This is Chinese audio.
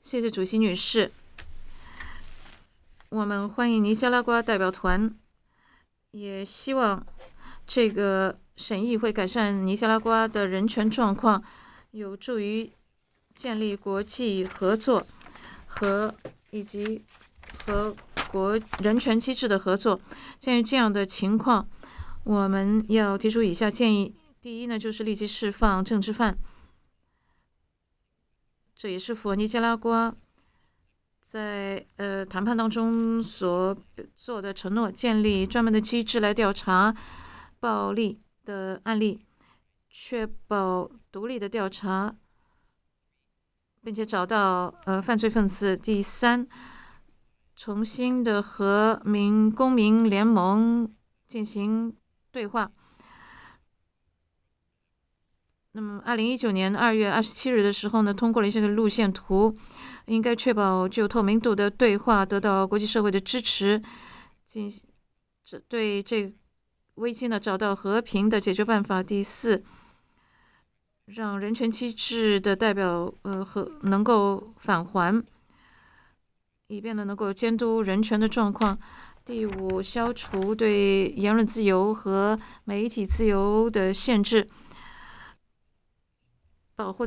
谢谢主席女士。我们欢迎尼加拉瓜代表团，也希望这个审议会改善尼加拉瓜的人权状况，有助于建立国际合作以及和人权机制的合作。鉴于这样的情况，我们要提出以下建议。第一呢，就是立即释放政治犯，这也是符合尼加拉瓜在谈判当中所做的承诺，建立专门的机制来调查暴力的案例，确保独立的调查，并且找到犯罪分子。第三，重新的和公民联盟进行对话。那么，2019年2月27日的时候呢，通过了这个路线图，应该确保具有透明度的对话得到国际社会的支持，对这危机呢找到和平的解决办法。第四，让人权机制的代表能够返还，以便呢能够监督人权的状况。第五，消除对言论自由和媒体自由的限制，保护